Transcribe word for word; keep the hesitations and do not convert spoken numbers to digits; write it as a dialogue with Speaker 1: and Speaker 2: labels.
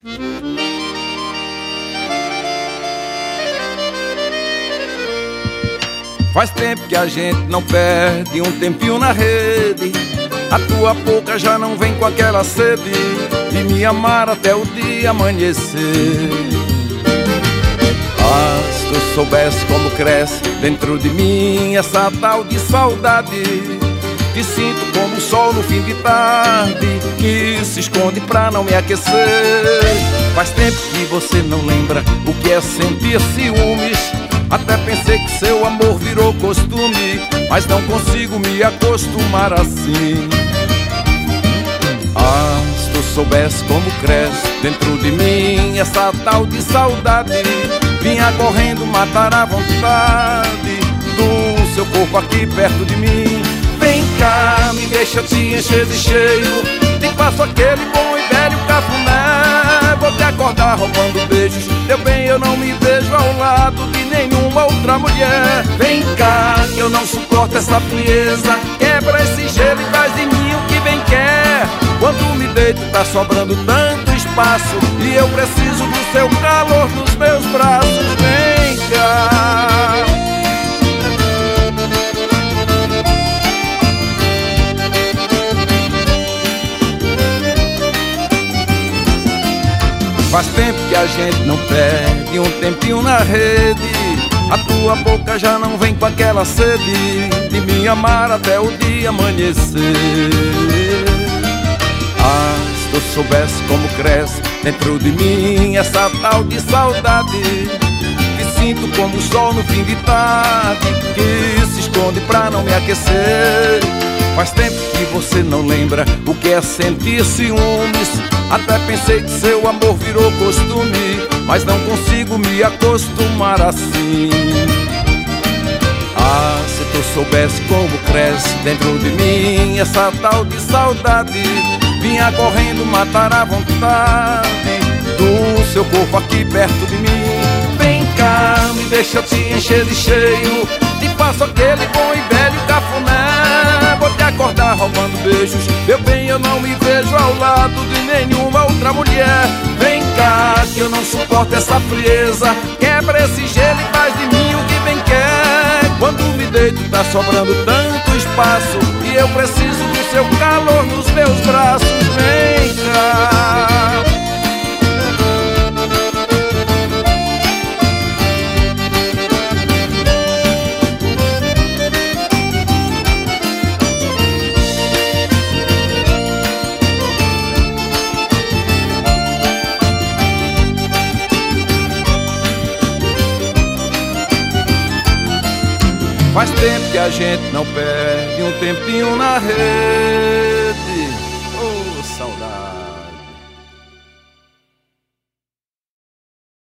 Speaker 1: Faz tempo que a gente não perde um tempinho na rede. A tua boca já não vem com aquela sede de me amar até o dia amanhecer. Ah, se tu soubesse como cresce dentro de mim essa tal de saudade, que sinto como o sol no fim de tarde, que se esconde pra não me aquecer. Faz tempo que você não lembra o que é sentir ciúmes. Até pensei que seu amor virou costume, mas não consigo me acostumar assim. Ah, se tu soubesse como cresce dentro de mim essa tal de saudade, vinha correndo matar a vontade do seu corpo aqui perto de mim. Vem cá, me deixa te encher de cheiro, te faço aquele bom e velho cafuné. Vou te acordar roubando beijos, meu bem, eu não me vejo ao lado de nenhuma outra mulher. Vem cá, que eu não suporto essa frieza, quebra esse gelo e faz de mim o que bem quer. Quando me deito tá sobrando tanto espaço e eu preciso do seu calor nos meus braços. Vem cá. Faz tempo que a gente não perde um tempinho na rede. A tua boca já não vem com aquela sede de me amar até o dia amanhecer. Ah, se tu soubesse como cresce dentro de mim essa tal de saudade, que sinto como o sol no fim de tarde, que se esconde pra não me aquecer. Faz tempo que você não lembra o que é sentir ciúmes. Até pensei que seu amor virou costume, mas não consigo me acostumar assim. Ah, se tu soubesse como cresce dentro de mim essa tal de saudade, vinha correndo matar a vontade do seu corpo aqui perto de mim. Vem cá, me deixa te encher de cheiro, te faço aquele bom e velho cafuné. Vou te acordar roubando beijos, meu bem, eu não me vejo ao lado de nenhuma outra mulher. Vem cá, que eu não suporto essa frieza, quebra esse gelo e faz de mim o que bem quer. Quando me deito tá sobrando tanto espaço e eu preciso do seu calor nos meus braços. Vem cá. Faz tempo que a gente não perde um tempinho na rede. Oh, saudade.